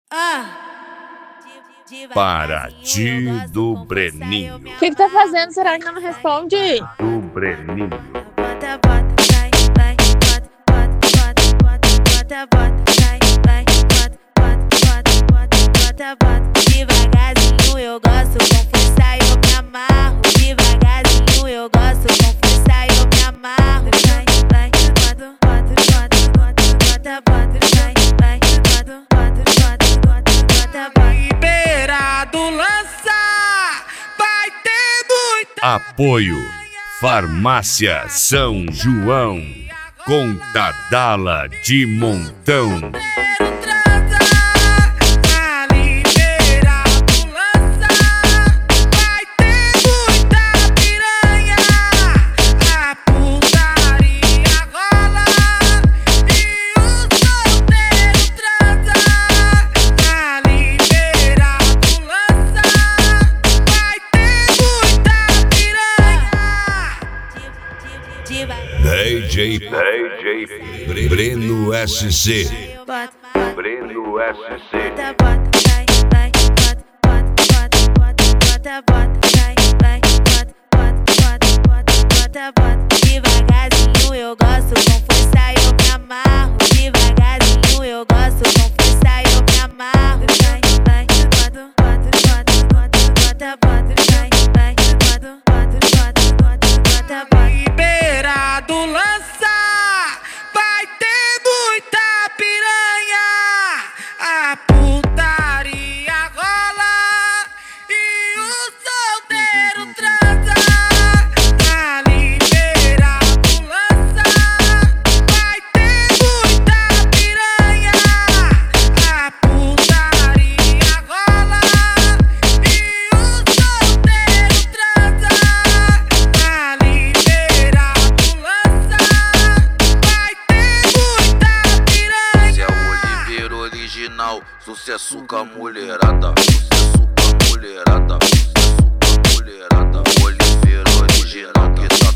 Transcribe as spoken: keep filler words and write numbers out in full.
Paraty do Breninho. O que que tá fazendo? Será que não me responde? Do Breninho. Bota, bota, vai, vai, bota, bota, bota, bota, bota, vai, vai, bota, bota, bota, bota, bota. Devagarzinho eu gosto, com força eu me amarro. Devagarzinho eu gosto, com força eu me amarro. Vai, vai, bota, bota, bota, bota, bota, bota, vai, vai, bota, bota, bota, bota, bota, bota. Liberado lança, vai ter muita. Apoio Farmácia São João, com Tadala de montão. D J, D J Breno S C. Breno S C. Bota, bota, vai, vai, bota, bota, bota, bota, bota, vai, vai, bota, bota, bota, bota, bota. Devagarzinho eu gosto, com força eu me amarro. Devagarzinho eu gosto, com força eu me amarro. Vai, vai, bota, bota, bota, bota, bota, vai, vai, bota, bota, bota, bota, bota. Liberado lança, vai ter muita piranha. A putaria rola e o solteiro transa. Tá liberado lança, vai ter muita piranha. A putaria rola e o solteiro transa. Tá liberado lança, vai ter muita piranha. Esse é o Oliveira original, sucesso com a mulherada, sucesso com a mulherada, sucesso com a mulherada. Oliveira original que tá